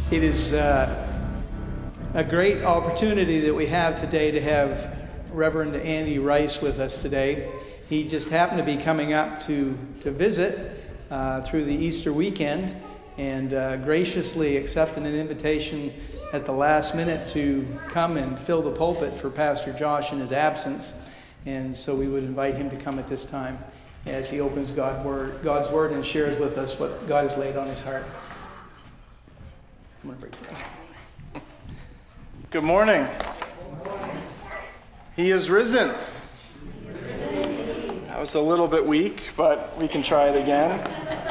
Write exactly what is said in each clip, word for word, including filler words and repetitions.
It is uh, a great opportunity that we have today to have Reverend Andy Rice with us today. He just happened to be coming up to, to visit uh, through the Easter weekend and uh, graciously accepted an invitation at the last minute to come and fill the pulpit for Pastor Josh in his absence. And so we would invite him to come at this time as he opens God word, God's Word and shares with us what God has laid on his heart. I'm going to break it down. Good morning. Good morning. He is risen. That was a little bit weak, but we can try it again.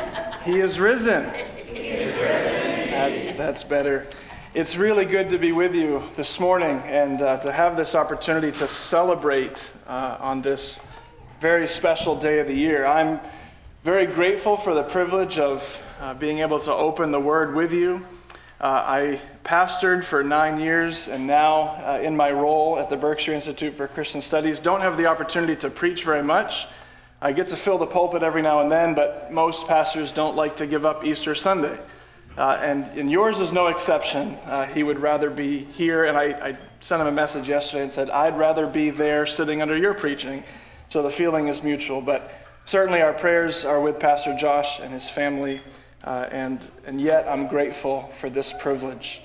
He is risen. He is risen. That's that's better. It's really good to be with you this morning and uh, to have this opportunity to celebrate uh, on this very special day of the year. I'm very grateful for the privilege of uh, being able to open the Word with you. Uh, I pastored for nine years and now uh, in my role at the Berkshire Institute for Christian Studies don't have the opportunity to preach very much. I get to fill the pulpit every now and then, but most pastors don't like to give up Easter Sunday. Uh, and, and yours is no exception. Uh, he would rather be here, and I, I sent him a message yesterday and said, I'd rather be there sitting under your preaching. So the feeling is mutual, but certainly our prayers are with Pastor Josh and his family. Uh, and, and yet I'm grateful for this privilege.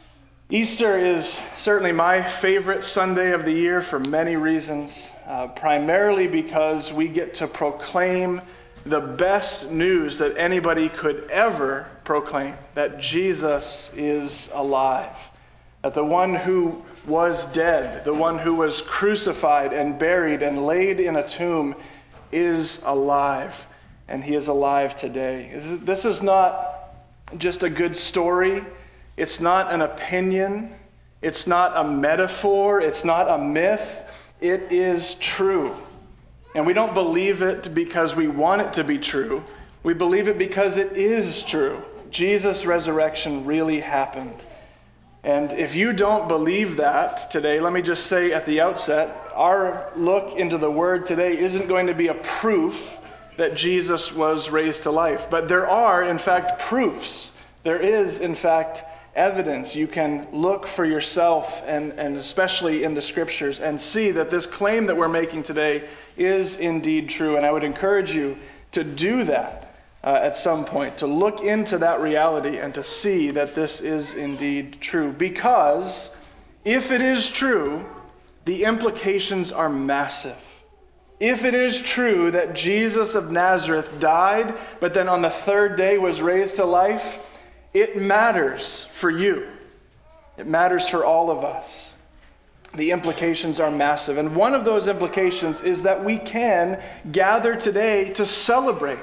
Easter is certainly my favorite Sunday of the year for many reasons, uh, primarily because we get to proclaim the best news that anybody could ever proclaim, that Jesus is alive, that the one who was dead, the one who was crucified and buried and laid in a tomb is alive. And he is alive today. This is not just a good story. It's not an opinion. It's not a metaphor. It's not a myth. It is true. And we don't believe it because we want it to be true. We believe it because it is true. Jesus' resurrection really happened. And if you don't believe that today, let me just say at the outset, our look into the Word today isn't going to be a proof that Jesus was raised to life. But there are, in fact, proofs. There is, in fact, evidence. You can look for yourself, and, and especially in the Scriptures, and see that this claim that we're making today is indeed true. And I would encourage you to do that uh, at some point, to look into that reality and to see that this is indeed true. Because if it is true, the implications are massive. If it is true that Jesus of Nazareth died, but then on the third day was raised to life, it matters for you. It matters for all of us. The implications are massive. And one of those implications is that we can gather today to celebrate.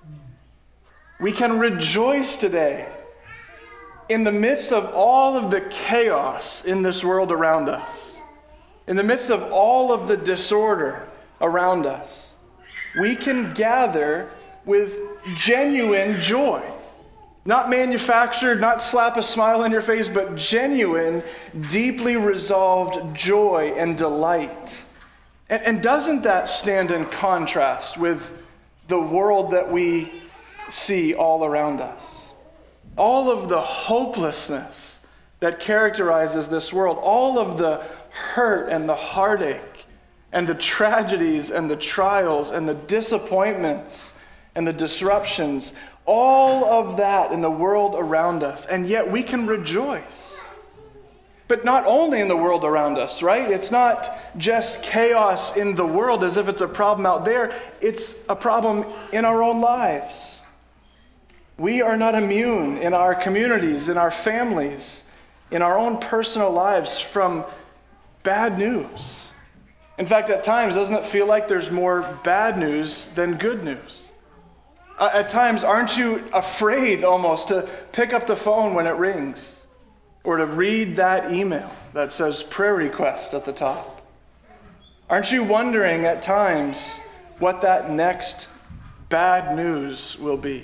We can rejoice today in the midst of all of the chaos in this world around us, in the midst of all of the disorder around us. We can gather with genuine joy. Not manufactured, not slap a smile on your face, but genuine, deeply resolved joy and delight. And, and doesn't that stand in contrast with the world that we see all around us? All of the hopelessness that characterizes this world, all of the hurt and the heartache, and the tragedies and the trials and the disappointments and the disruptions, all of that in the world around us. And yet we can rejoice. But not only in the world around us, right? It's not just chaos in the world as if it's a problem out there. It's a problem in our own lives. We are not immune in our communities, in our families, in our own personal lives from bad news. In fact, at times, doesn't it feel like there's more bad news than good news? Uh, at times, aren't you afraid almost to pick up the phone when it rings or to read that email that says prayer request at the top? Aren't you wondering at times what that next bad news will be?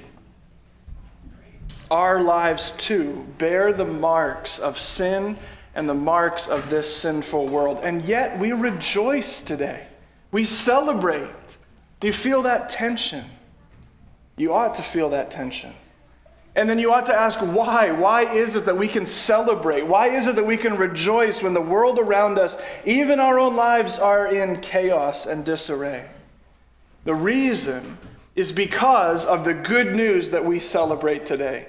Our lives, too, bear the marks of sin and the marks of this sinful world. And yet we rejoice today. We celebrate. Do you feel that tension? You ought to feel that tension. And then you ought to ask why. Why is it that we can celebrate? Why is it that we can rejoice when the world around us, even our own lives, are in chaos and disarray? The reason is because of the good news that we celebrate today.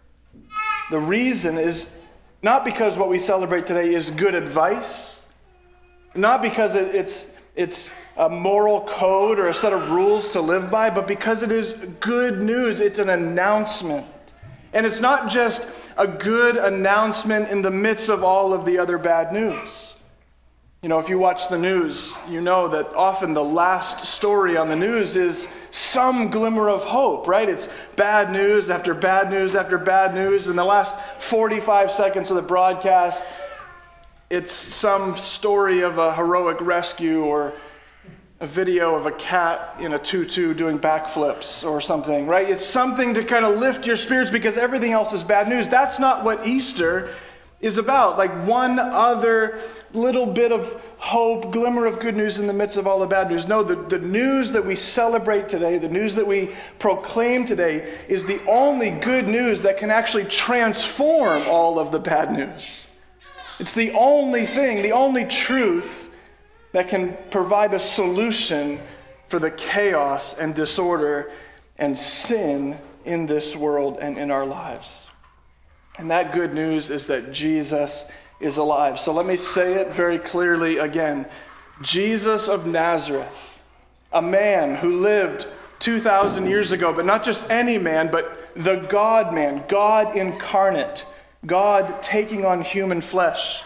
The reason is not because what we celebrate today is good advice, not because it, it's, it's a moral code or a set of rules to live by, but because it is good news. It's an announcement. And it's not just a good announcement in the midst of all of the other bad news. You know, if you watch the news, you know that often the last story on the news is some glimmer of hope, right? It's bad news after bad news after bad news. In the last forty-five seconds of the broadcast, it's some story of a heroic rescue or a video of a cat in a tutu doing backflips or something, right? It's something to kind of lift your spirits because everything else is bad news. That's not what Easter is about. Like one other little bit of hope, glimmer of good news in the midst of all the bad news. No, the, the news that we celebrate today, the news that we proclaim today, is the only good news that can actually transform all of the bad news. It's the only thing, the only truth that can provide a solution for the chaos and disorder and sin in this world and in our lives. And that good news is that Jesus is alive. So let me say it very clearly again. Jesus of Nazareth, a man who lived two thousand years ago, but not just any man, but the God-man, God incarnate, God taking on human flesh,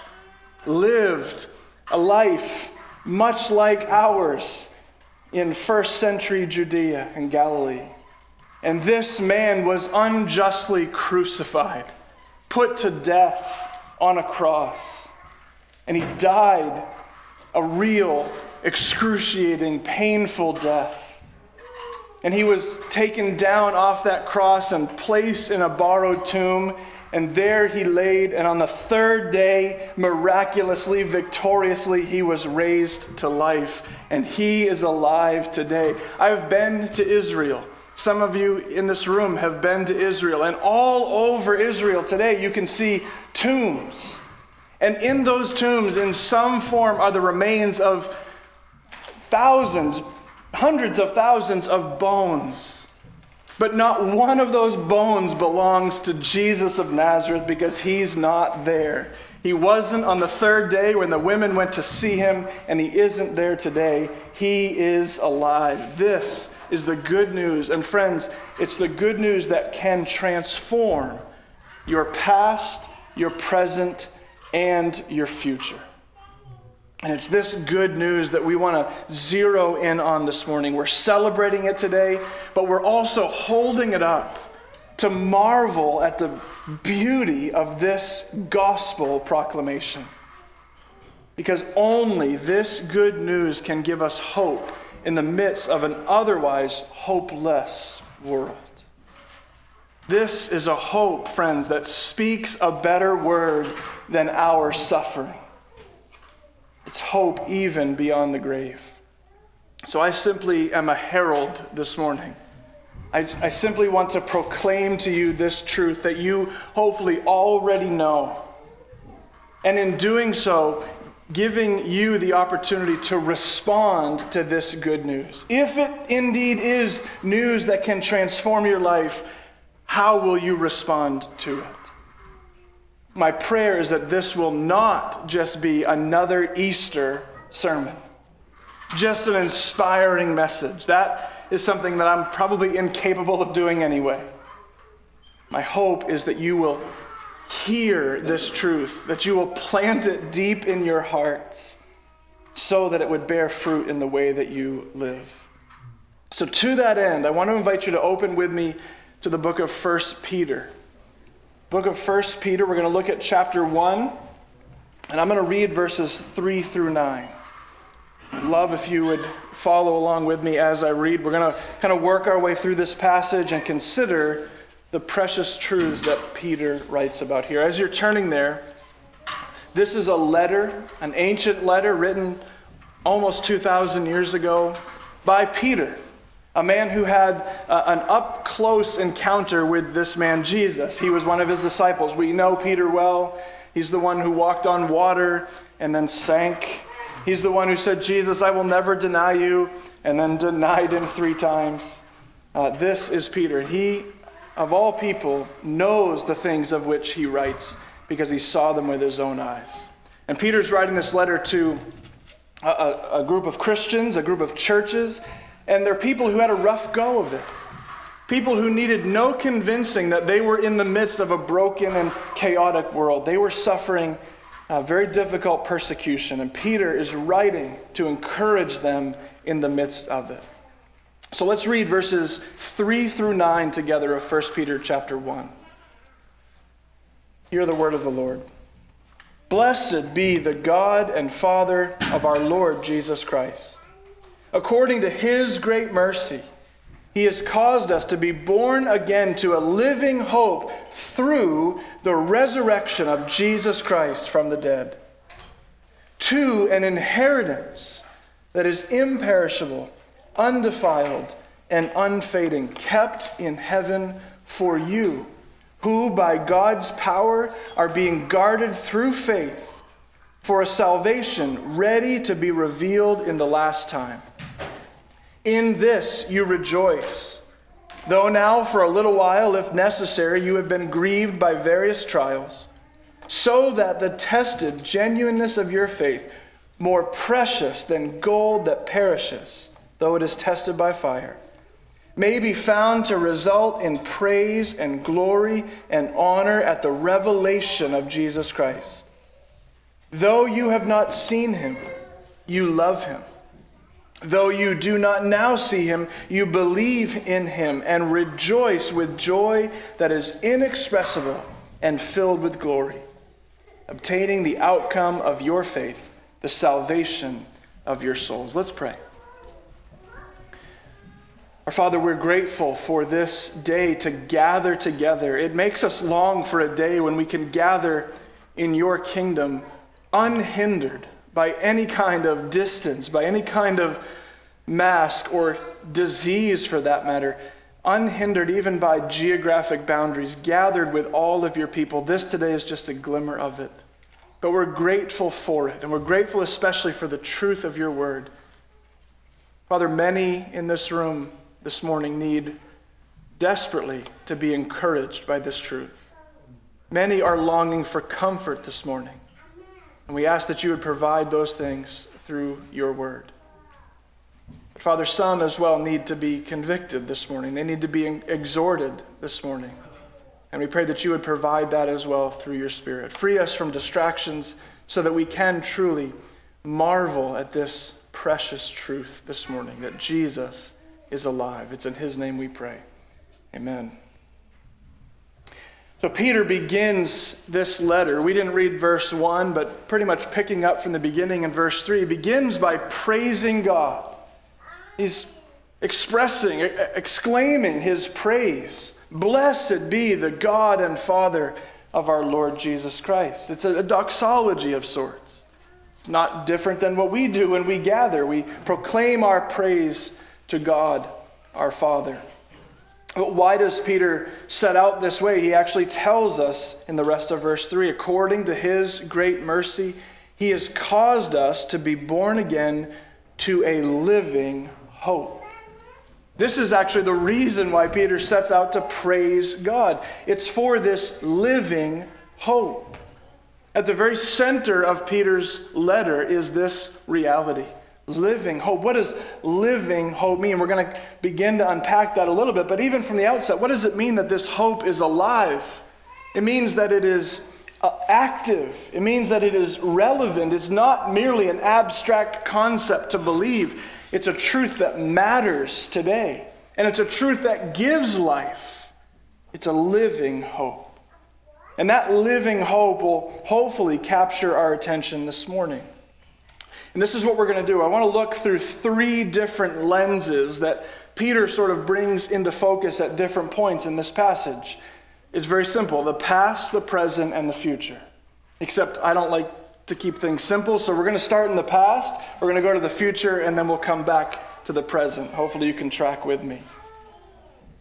lived a life much like ours in first century Judea and Galilee. And this man was unjustly crucified, put to death on a cross. And he died a real, excruciating, painful death. And he was taken down off that cross and placed in a borrowed tomb. And there he laid, and on the third day, miraculously, victoriously, he was raised to life. And he is alive today. I've been to Israel. Some of you in this room have been to Israel. And all over Israel today, you can see tombs. And in those tombs, in some form, are the remains of thousands, hundreds of thousands of bones. But not one of those bones belongs to Jesus of Nazareth because he's not there. He wasn't on the third day when the women went to see him, and he isn't there today. He is alive. This is the good news. And friends, it's the good news that can transform your past, your present, and your future. And it's this good news that we want to zero in on this morning. We're celebrating it today, but we're also holding it up to marvel at the beauty of this gospel proclamation. Because only this good news can give us hope in the midst of an otherwise hopeless world. This is a hope, friends, that speaks a better word than our suffering. It's hope even beyond the grave. So I simply am a herald this morning. I, I simply want to proclaim to you this truth that you hopefully already know. And in doing so, giving you the opportunity to respond to this good news. If it indeed is news that can transform your life, how will you respond to it? My prayer is that this will not just be another Easter sermon, just an inspiring message. That is something that I'm probably incapable of doing anyway. My hope is that you will hear this truth, that you will plant it deep in your hearts so that it would bear fruit in the way that you live. So to that end, I want to invite you to open with me to the book of First Peter. Book of First Peter, we're going to look at chapter one, and I'm going to read verses three through nine. I'd love if you would follow along with me as I read. We're going to kind of work our way through this passage and consider the precious truths that Peter writes about here. As you're turning there, this is a letter, an ancient letter written almost two thousand years ago by Peter, a man who had uh, an up close encounter with this man Jesus. He was one of his disciples. We know Peter well. He's the one who walked on water and then sank. He's the one who said, Jesus, I will never deny you, and then denied him three times. Uh, this is Peter. He, of all people, knows the things of which he writes because he saw them with his own eyes. And Peter's writing this letter to a, a, a group of Christians, a group of churches, and they're people who had a rough go of it. People who needed no convincing that they were in the midst of a broken and chaotic world. They were suffering a very difficult persecution, and Peter is writing to encourage them in the midst of it. So let's read verses three through nine together of First Peter chapter one. Hear the word of the Lord. Blessed be the God and Father of our Lord Jesus Christ. According to his great mercy, he has caused us to be born again to a living hope through the resurrection of Jesus Christ from the dead, to an inheritance that is imperishable, undefiled, and unfading, kept in heaven for you, who by God's power are being guarded through faith for a salvation ready to be revealed in the last time. In this you rejoice, though now for a little while, if necessary, you have been grieved by various trials, so that the tested genuineness of your faith, more precious than gold that perishes, though it is tested by fire, may be found to result in praise and glory and honor at the revelation of Jesus Christ. Though you have not seen him, you love him. Though you do not now see him, you believe in him and rejoice with joy that is inexpressible and filled with glory, obtaining the outcome of your faith, the salvation of your souls. Let's pray. Our Father, we're grateful for this day to gather together. It makes us long for a day when we can gather in your kingdom unhindered by any kind of distance, by any kind of mask or disease for that matter, unhindered even by geographic boundaries, gathered with all of your people. This today is just a glimmer of it. But we're grateful for it, and we're grateful especially for the truth of your word. Father, many in this room this morning need desperately to be encouraged by this truth. Many are longing for comfort this morning. And we ask that you would provide those things through your word. But Father, some as well need to be convicted this morning. They need to be exhorted this morning. And we pray that you would provide that as well through your Spirit. Free us from distractions so that we can truly marvel at this precious truth this morning, that Jesus is alive. It's in his name we pray. Amen. So Peter begins this letter. We didn't read verse one, but pretty much picking up from the beginning in verse three, begins by praising God. He's expressing, exclaiming his praise. Blessed be the God and Father of our Lord Jesus Christ. It's a doxology of sorts. It's not different than what we do when we gather. We proclaim our praise to God, our Father. But why does Peter set out this way? He actually tells us in the rest of verse three, according to his great mercy, he has caused us to be born again to a living hope. This is actually the reason why Peter sets out to praise God. It's for this living hope. At the very center of Peter's letter is this reality. Living hope. What does living hope mean? We're going to begin to unpack that a little bit, but even from the outset, what does it mean that this hope is alive? It means that it is uh, active. It means that it is relevant. It's not merely an abstract concept to believe. It's a truth that matters today, and it's a truth that gives life. It's a living hope. And that living hope will hopefully capture our attention this morning. And this is what we're going to do. I want to look through three different lenses that Peter sort of brings into focus at different points in this passage. It's very simple: the past, the present, and the future. Except I don't like to keep things simple, so we're going to start in the past, we're going to go to the future, and then we'll come back to the present. Hopefully you can track with me.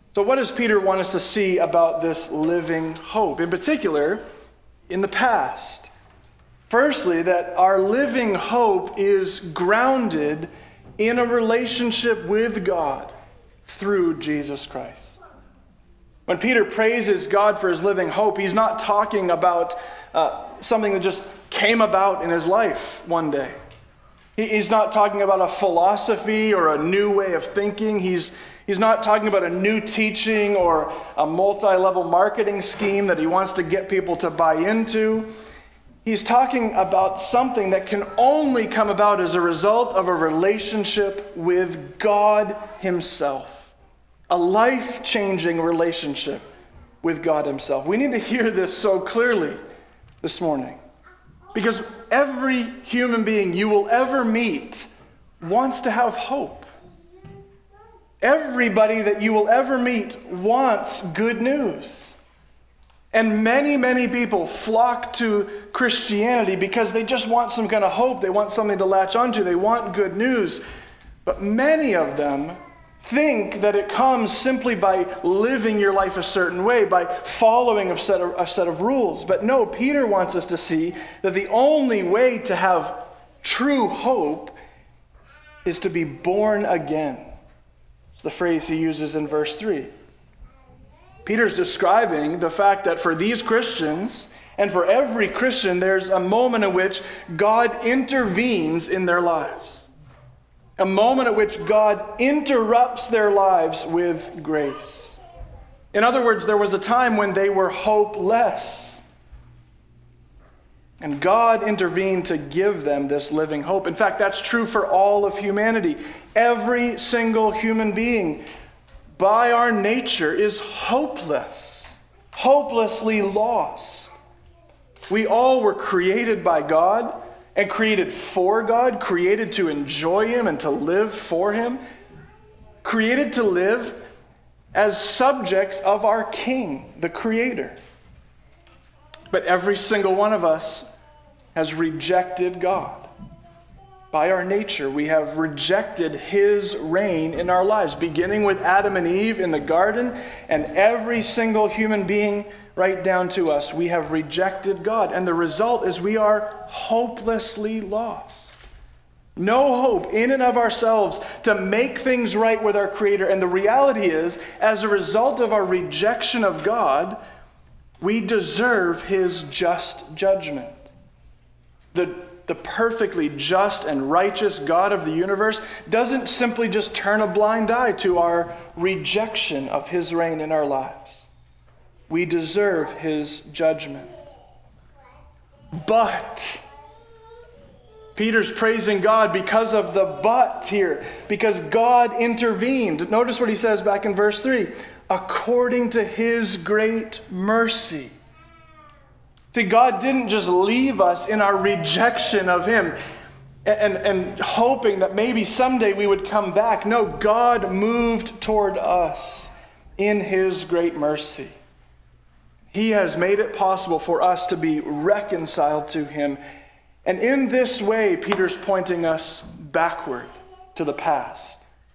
So what does Peter want us to see about this living hope? In particular, in the past. Firstly, that our living hope is grounded in a relationship with God through Jesus Christ. When Peter praises God for his living hope, he's not talking about uh, something that just came about in his life one day. He, he's not talking about a philosophy or a new way of thinking. He's, he's not talking about a new teaching or a multi-level marketing scheme that he wants to get people to buy into. He's talking about something that can only come about as a result of a relationship with God himself. A life-changing relationship with God himself. We need to hear this so clearly this morning. Because every human being you will ever meet wants to have hope. Everybody that you will ever meet wants good news. And many, many people flock to Christianity because they just want some kind of hope. They want something to latch onto. They want good news. But many of them think that it comes simply by living your life a certain way, by following a set of, a set of rules. But no, Peter wants us to see that the only way to have true hope is to be born again. It's the phrase he uses in verse three. Peter's describing the fact that for these Christians, and for every Christian, there's a moment in which God intervenes in their lives. A moment at which God interrupts their lives with grace. In other words, there was a time when they were hopeless. And God intervened to give them this living hope. In fact, that's true for all of humanity. Every single human being, by our nature, is hopeless, hopelessly lost. We all were created by God and created for God, created to enjoy him and to live for him, created to live as subjects of our King, the Creator. But every single one of us has rejected God. By our nature, we have rejected his reign in our lives, beginning with Adam and Eve in the garden, and every single human being right down to us. We have rejected God, and the result is we are hopelessly lost. No hope in and of ourselves to make things right with our Creator. And the reality is, as a result of our rejection of God, we deserve his just judgment. The The perfectly just and righteous God of the universe doesn't simply just turn a blind eye to our rejection of his reign in our lives. We deserve his judgment. But Peter's praising God because of the but here, because God intervened. Notice what he says back in verse three, according to his great mercy. See, God didn't just leave us in our rejection of him and, and, and hoping that maybe someday we would come back. No, God moved toward us in his great mercy. He has made it possible for us to be reconciled to him. And in this way, Peter's pointing us backward to the past.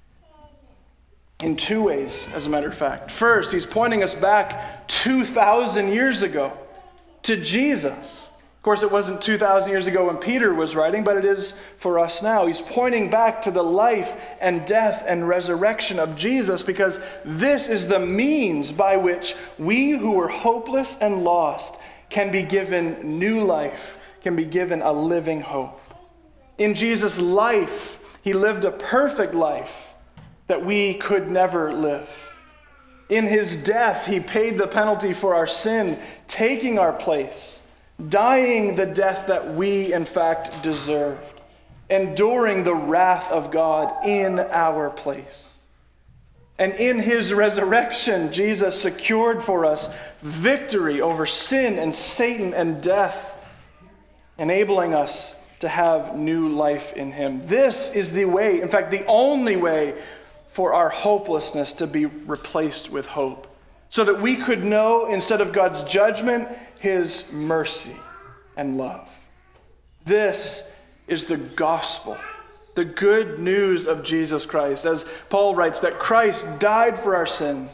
In two ways, as a matter of fact. First, he's pointing us back two thousand years ago. To Jesus. Of course, it wasn't two thousand years ago when Peter was writing, but it is for us now. He's pointing back to the life and death and resurrection of Jesus because this is the means by which we who were hopeless and lost can be given new life, can be given a living hope. In Jesus' life, he lived a perfect life that we could never live. In his death, he paid the penalty for our sin, taking our place, dying the death that we, in fact, deserved, enduring the wrath of God in our place. And in his resurrection, Jesus secured for us victory over sin and Satan and death, enabling us to have new life in him. This is the way, in fact, the only way for our hopelessness to be replaced with hope, so that we could know, instead of God's judgment, his mercy and love. This is the gospel, the good news of Jesus Christ. As Paul writes, that Christ died for our sins,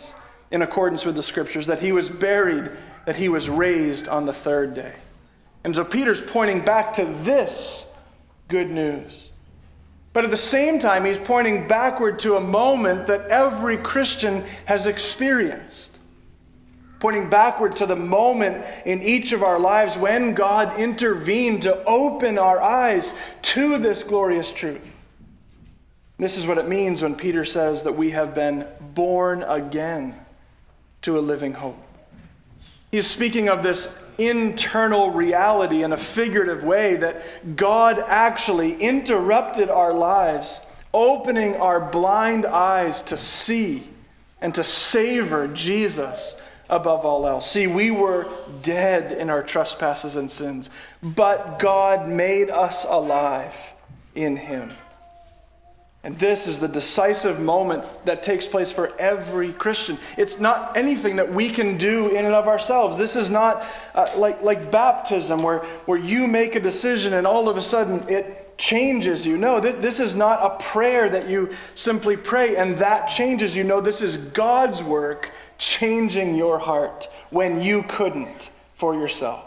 in accordance with the scriptures, that he was buried, that he was raised on the third day. And so Peter's pointing back to this good news. But at the same time, he's pointing backward to a moment that every Christian has experienced. Pointing backward to the moment in each of our lives when God intervened to open our eyes to this glorious truth. This is what it means when Peter says that we have been born again to a living hope. He's speaking of this internal reality in a figurative way, that God actually interrupted our lives, opening our blind eyes to see and to savor Jesus above all else. See, we were dead in our trespasses and sins, but God made us alive in him. And this is the decisive moment that takes place for every Christian. It's not anything that we can do in and of ourselves. This is not uh, like, like baptism where, where you make a decision and all of a sudden it changes you. No, th- this is not a prayer that you simply pray and that changes you. No, this is God's work changing your heart when you couldn't for yourself.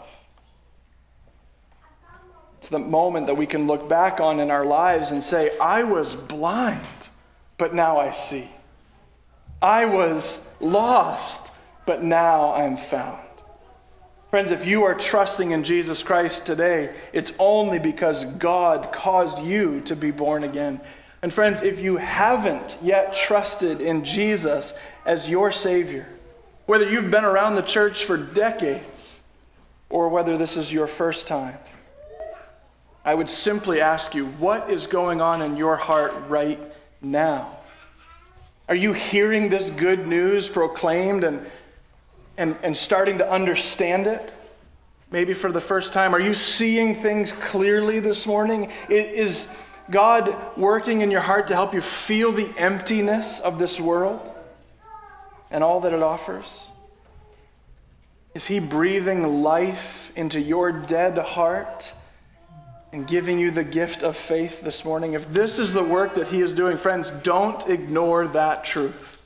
It's the moment that we can look back on in our lives and say, I was blind, but now I see. I was lost, but now I'm found. Friends, if you are trusting in Jesus Christ today, it's only because God caused you to be born again. And friends, if you haven't yet trusted in Jesus as your Savior, whether you've been around the church for decades or whether this is your first time, I would simply ask you, what is going on in your heart right now? Are you hearing this good news proclaimed and, and, and starting to understand it? Maybe for the first time. Are you seeing things clearly this morning? Is God working in your heart to help you feel the emptiness of this world and all that it offers? Is he breathing life into your dead heart and giving you the gift of faith this morning? If this is the work that he is doing, friends, don't ignore that truth.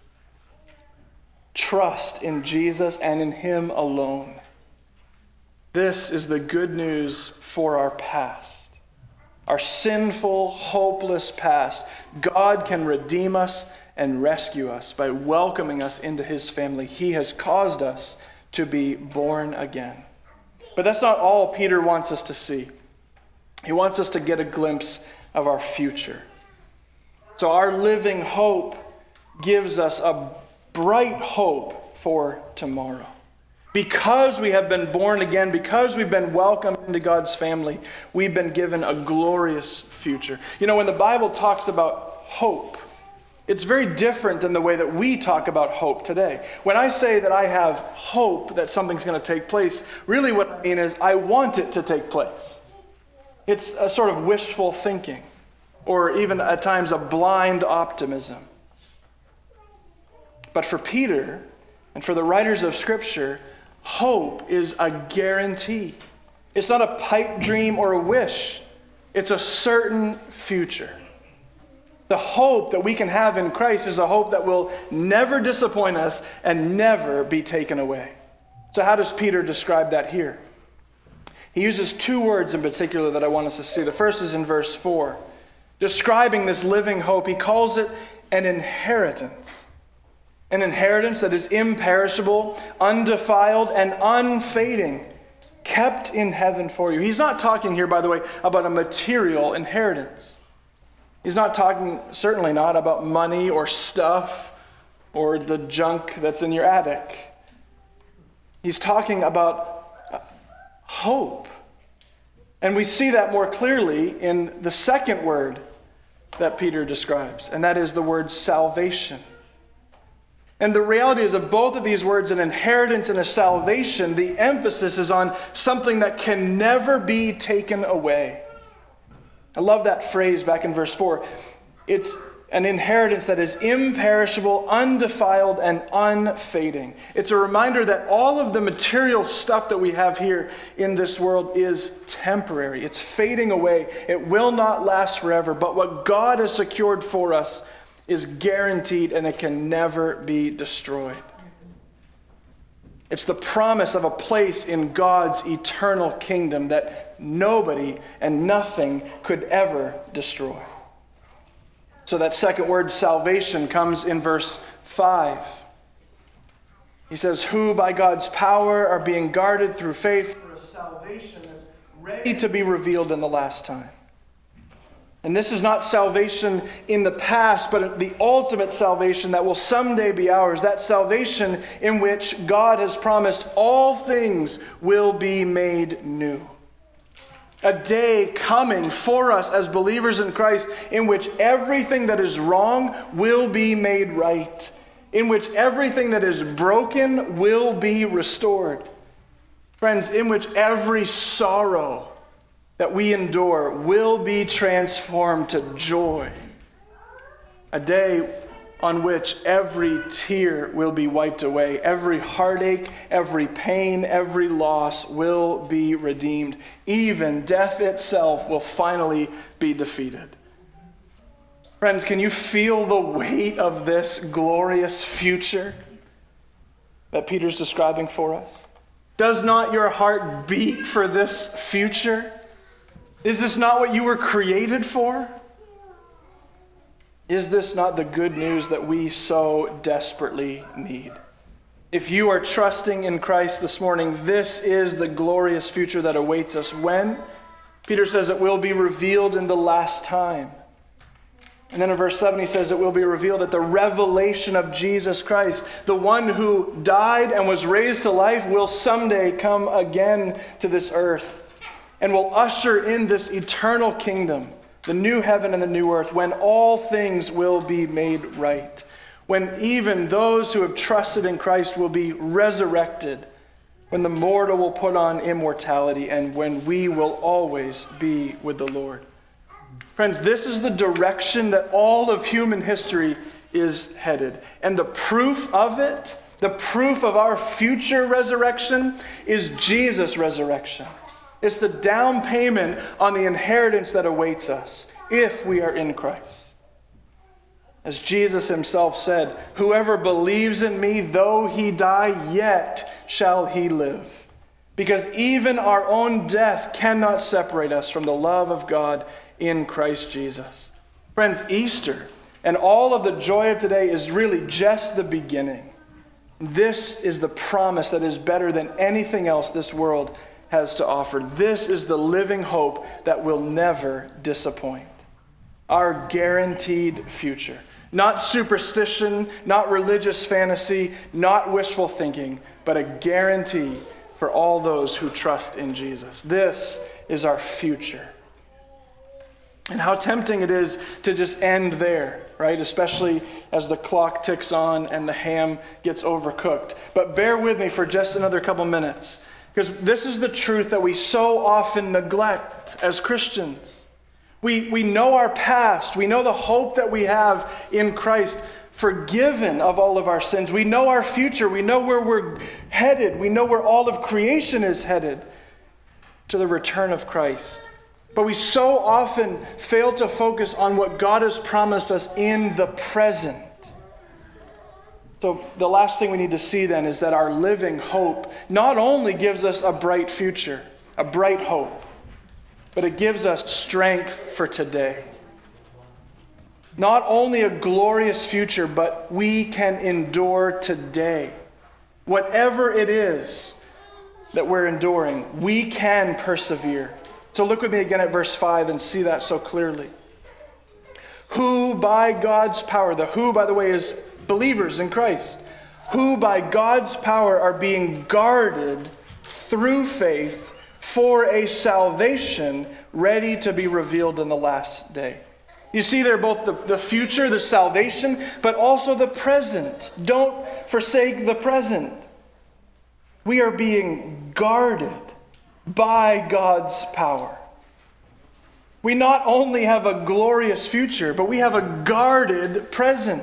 Trust in Jesus and in him alone. This is the good news for our past. Our sinful, hopeless past. God can redeem us and rescue us by welcoming us into his family. He has caused us to be born again. But that's not all Peter wants us to see. He wants us to get a glimpse of our future. So our living hope gives us a bright hope for tomorrow. Because we have been born again, because we've been welcomed into God's family, we've been given a glorious future. You know, when the Bible talks about hope, it's very different than the way that we talk about hope today. When I say that I have hope that something's going to take place, really what I mean is I want it to take place. It's a sort of wishful thinking, or even at times a blind optimism. But for Peter and for the writers of Scripture, hope is a guarantee. It's not a pipe dream or a wish. It's a certain future. The hope that we can have in Christ is a hope that will never disappoint us and never be taken away. So how does Peter describe that here? He uses two words in particular that I want us to see. The first is in verse four. Describing this living hope, he calls it an inheritance. An inheritance that is imperishable, undefiled, and unfading, kept in heaven for you. He's not talking here, by the way, about a material inheritance. He's not talking, certainly not, about money or stuff or the junk that's in your attic. He's talking about hope. And we see that more clearly in the second word that Peter describes, and that is the word salvation. And the reality is of both of these words, an inheritance and a salvation, the emphasis is on something that can never be taken away. I love that phrase back in verse four. It's an inheritance that is imperishable, undefiled, and unfading. It's a reminder that all of the material stuff that we have here in this world is temporary. It's fading away. It will not last forever. But what God has secured for us is guaranteed, and it can never be destroyed. It's the promise of a place in God's eternal kingdom that nobody and nothing could ever destroy. So that second word, salvation, comes in verse five. He says, who by God's power are being guarded through faith for a salvation that's ready to be revealed in the last time. And this is not salvation in the past, but the ultimate salvation that will someday be ours. That salvation in which God has promised all things will be made new. A day coming for us as believers in Christ in which everything that is wrong will be made right. In which everything that is broken will be restored. Friends, in which every sorrow that we endure will be transformed to joy. A day on which every tear will be wiped away. Every heartache, every pain, every loss will be redeemed. Even death itself will finally be defeated. Friends, can you feel the weight of this glorious future that Peter's describing for us? Does not your heart beat for this future? Is this not what you were created for? Is this not the good news that we so desperately need? If you are trusting in Christ this morning, this is the glorious future that awaits us. When? Peter says it will be revealed in the last time. And then in verse seven he says it will be revealed at the revelation of Jesus Christ. The one who died and was raised to life will someday come again to this earth and will usher in this eternal kingdom, the new heaven and the new earth, when all things will be made right. When even those who have trusted in Christ will be resurrected, when the mortal will put on immortality, and when we will always be with the Lord. Friends, this is the direction that all of human history is headed. And the proof of it, the proof of our future resurrection, is Jesus' resurrection. It's the down payment on the inheritance that awaits us if we are in Christ. As Jesus himself said, whoever believes in me, though he die, yet shall he live. Because even our own death cannot separate us from the love of God in Christ Jesus. Friends, Easter and all of the joy of today is really just the beginning. This is the promise that is better than anything else this world has to offer. This is the living hope that will never disappoint. Our guaranteed future. Not superstition, not religious fantasy, not wishful thinking, but a guarantee for all those who trust in Jesus. This is our future. And how tempting it is to just end there, right? Especially as the clock ticks on and the ham gets overcooked. But bear with me for just another couple minutes. Because this is the truth that we so often neglect as Christians. We, we know our past. We know the hope that we have in Christ, forgiven of all of our sins. We know our future. We know where we're headed. We know where all of creation is headed, to the return of Christ. But we so often fail to focus on what God has promised us in the present. So the last thing we need to see then is that our living hope not only gives us a bright future, a bright hope, but it gives us strength for today. Not only a glorious future, but we can endure today. Whatever it is that we're enduring, we can persevere. So look with me again at verse five and see that so clearly. Who by God's power, the who, by the way, is believers in Christ, who by God's power are being guarded through faith for a salvation ready to be revealed in the last day. You see there both the, the future, the salvation, but also the present. Don't forsake the present. We are being guarded by God's power. We not only have a glorious future, but we have a guarded present.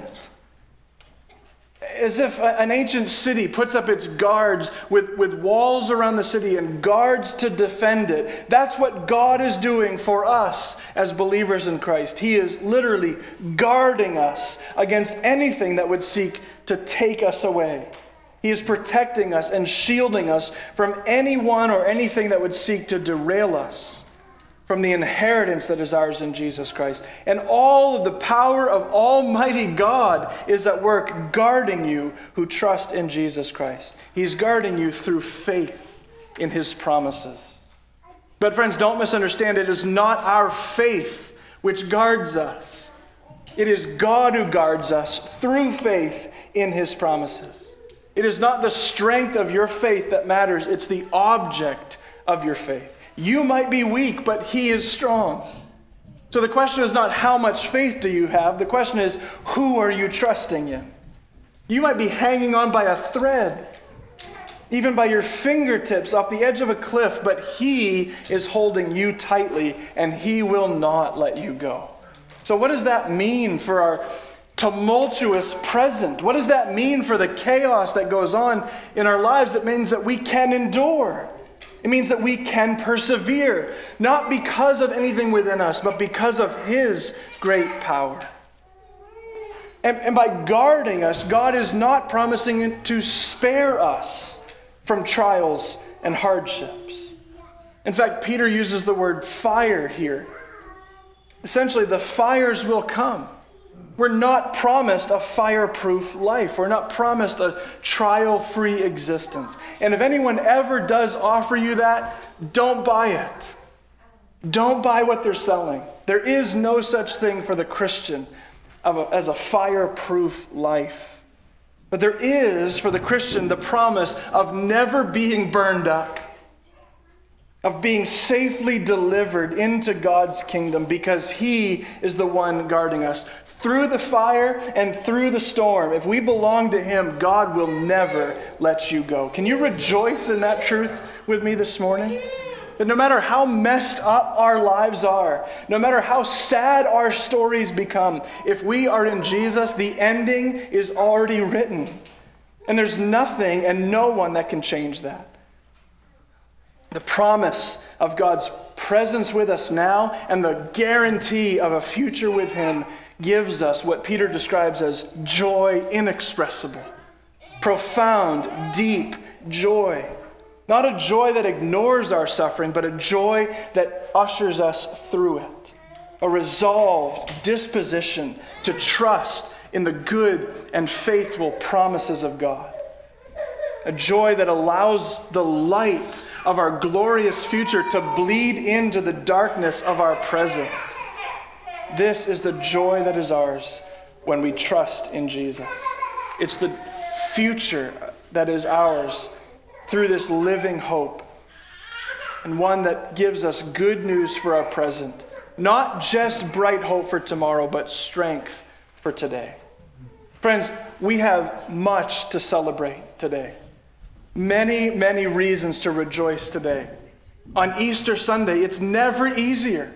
As if an ancient city puts up its guards with, with walls around the city and guards to defend it. That's what God is doing for us as believers in Christ. He is literally guarding us against anything that would seek to take us away. He is protecting us and shielding us from anyone or anything that would seek to derail us from the inheritance that is ours in Jesus Christ. And all of the power of Almighty God is at work guarding you who trust in Jesus Christ. He's guarding you through faith in his promises. But friends, don't misunderstand. It is not our faith which guards us. It is God who guards us through faith in his promises. It is not the strength of your faith that matters. It's the object of your faith. You might be weak, but he is strong. So the question is not how much faith do you have? The question is, who are you trusting in? You might be hanging on by a thread, even by your fingertips off the edge of a cliff, but he is holding you tightly and he will not let you go. So what does that mean for our tumultuous present? What does that mean for the chaos that goes on in our lives? It means that we can endure. It means that we can persevere, not because of anything within us, but because of his great power. And, and by guarding us, God is not promising to spare us from trials and hardships. In fact, Peter uses the word fire here. Essentially, the fires will come. We're not promised a fireproof life. We're not promised a trial-free existence. And if anyone ever does offer you that, don't buy it. Don't buy what they're selling. There is no such thing for the Christian of a, as a fireproof life. But there is for the Christian the promise of never being burned up, of being safely delivered into God's kingdom because he is the one guarding us. Through the fire and through the storm, if we belong to him, God will never let you go. Can you rejoice in that truth with me this morning? That no matter how messed up our lives are, no matter how sad our stories become, if we are in Jesus, the ending is already written. And there's nothing and no one that can change that. The promise of God's presence with us now and the guarantee of a future with him gives us what Peter describes as joy inexpressible, profound, deep joy. Not a joy that ignores our suffering, but a joy that ushers us through it. A resolved disposition to trust in the good and faithful promises of God. A joy that allows the light of our glorious future to bleed into the darkness of our present. This is the joy that is ours when we trust in Jesus. It's the future that is ours through this living hope, and one that gives us good news for our present. Not just bright hope for tomorrow, but strength for today. Friends, we have much to celebrate today. Many, many reasons to rejoice today. On Easter Sunday, it's never easier.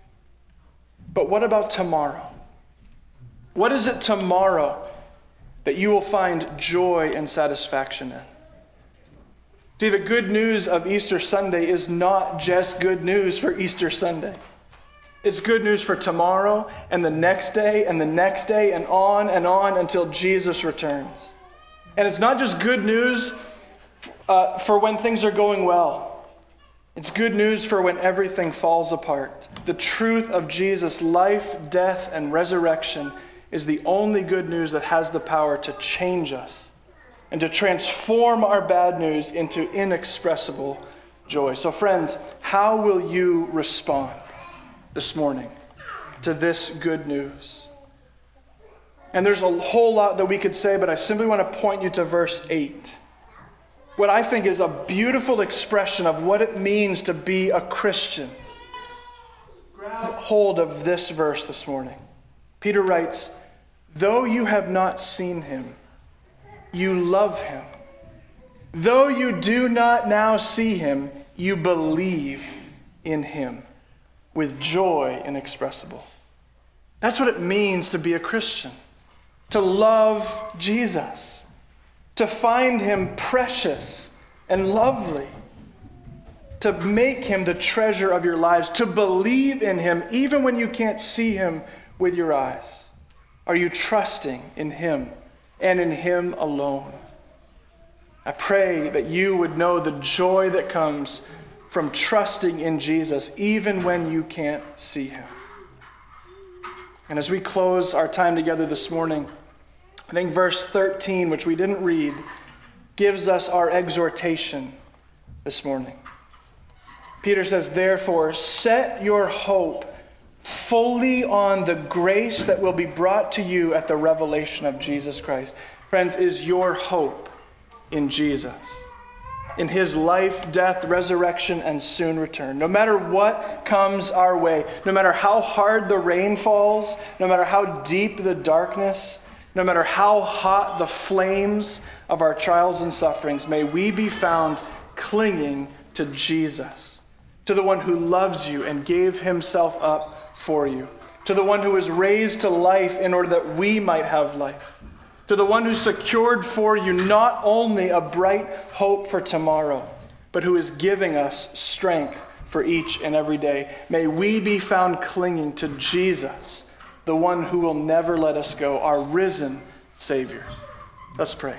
But what about tomorrow? What is it tomorrow that you will find joy and satisfaction in? See, the good news of Easter Sunday is not just good news for Easter Sunday. It's good news for tomorrow and the next day and the next day and on and on until Jesus returns. And it's not just good news uh, for when things are going well. It's good news for when everything falls apart. The truth of Jesus' life, death, and resurrection is the only good news that has the power to change us and to transform our bad news into inexpressible joy. So friends, how will you respond this morning to this good news? And there's a whole lot that we could say, but I simply want to point you to verse eight. What I think is a beautiful expression of what it means to be a Christian. Grab hold of this verse this morning. Peter writes, "Though you have not seen him, you love him. Though you do not now see him, you believe in him with joy inexpressible." That's what it means to be a Christian. To love Jesus. To find him precious and lovely. To make him the treasure of your lives. To believe in him even when you can't see him with your eyes. Are you trusting in him and in him alone? I pray that you would know the joy that comes from trusting in Jesus, even when you can't see him. And as we close our time together this morning, I think verse thirteen, which we didn't read, gives us our exhortation this morning. Peter says, therefore, set your hope fully on the grace that will be brought to you at the revelation of Jesus Christ. Friends, is your hope in Jesus, in his life, death, resurrection, and soon return. No matter what comes our way, no matter how hard the rain falls, no matter how deep the darkness, no matter how hot the flames of our trials and sufferings, may we be found clinging to Jesus, to the one who loves you and gave himself up for you, to the one who was raised to life in order that we might have life, to the one who secured for you not only a bright hope for tomorrow, but who is giving us strength for each and every day. May we be found clinging to Jesus, the one who will never let us go, our risen Savior. Let's pray.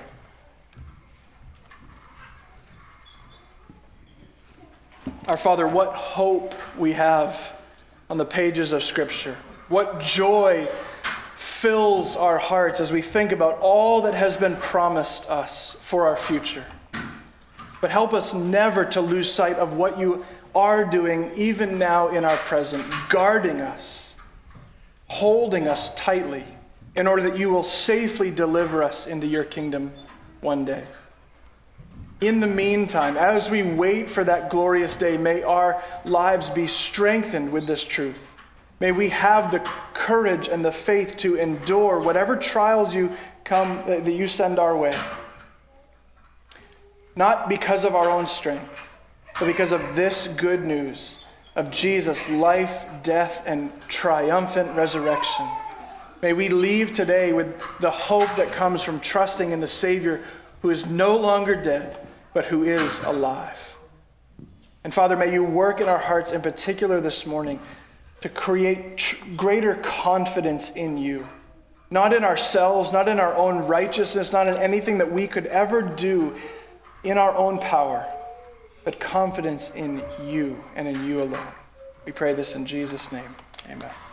Our Father, what hope we have on the pages of Scripture. What joy fills our hearts as we think about all that has been promised us for our future. But help us never to lose sight of what you are doing even now in our present, guarding us, holding us tightly in order that you will safely deliver us into your kingdom one day. In the meantime, as we wait for that glorious day, may our lives be strengthened with this truth. May we have the courage and the faith to endure whatever trials you come that you send our way. Not because of our own strength, but because of this good news of Jesus' life, death, and triumphant resurrection. May we leave today with the hope that comes from trusting in the Savior who is no longer dead, but who is alive. And Father, may you work in our hearts in particular this morning to create tr- greater confidence in you. Not in ourselves, not in our own righteousness, not in anything that we could ever do in our own power, but confidence in you and in you alone. We pray this in Jesus' name. Amen.